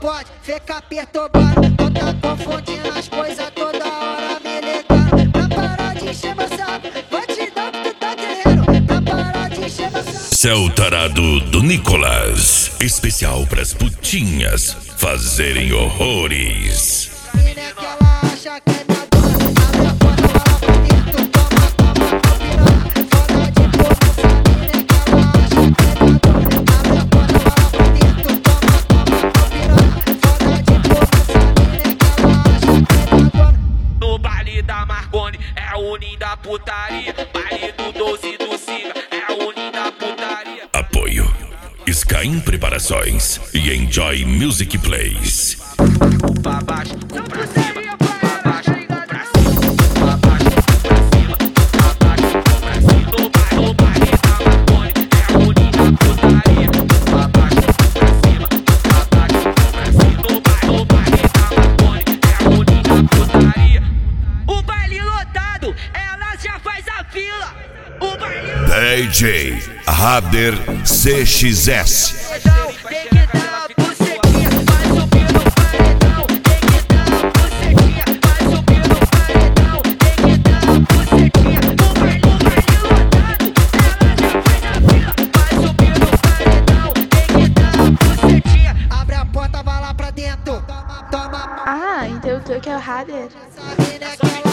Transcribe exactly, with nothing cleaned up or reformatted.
pode ficar perturbado. Tu tá confundindo as coisas toda hora, me ligando. Pra parar de encher meu saco, vou te dar o que tu tá querendo. Pra parar de encher meu saco. Seu tarado do Nicolas, especial pras putinhas fazerem horrores. Menina que ela acha que é minha dona, abre a porta, vai lá pra dentro, toma, toma, toma, piranha. Foda de boca, menina que ela acha que é minha dona, abre a porta, vai lá pra dentro, toma, toma, toma, piranha. Foda de boca, menina que ela acha que é minha dona. No baile da Marconi é o ninho da putaria. Baile do doze do Siga é o ninho da putaria. Apoio Sky Preparações e Enjoy Music Plays. Pra baixo, pra cima, pra baixo, pra cima, pra baixo, pra cima, pra baixo, pra cima. No baile, no baile da Marconi é o ninho da putaria. Pra baixo, pra cima, pra baixo, pra cima. No baile, no baile da Marconi é o ninho da putaria. O baile lotado, ela já faz a fila. O baile lotado. D J Rader C X S. Tem que dar a bucetinha, vai subir no paredão. Tem que dar a bucetinha, vai subir no paredão. Tem que dar a bucetinha, no baile, no baile lotado, ela já faz a fila. Vai subir no paredão, tem que dar a bucetinha. Abre a porta, vai lá pra dentro, toma, toma. Ah, então tu que é o Rader? Essa menina que ela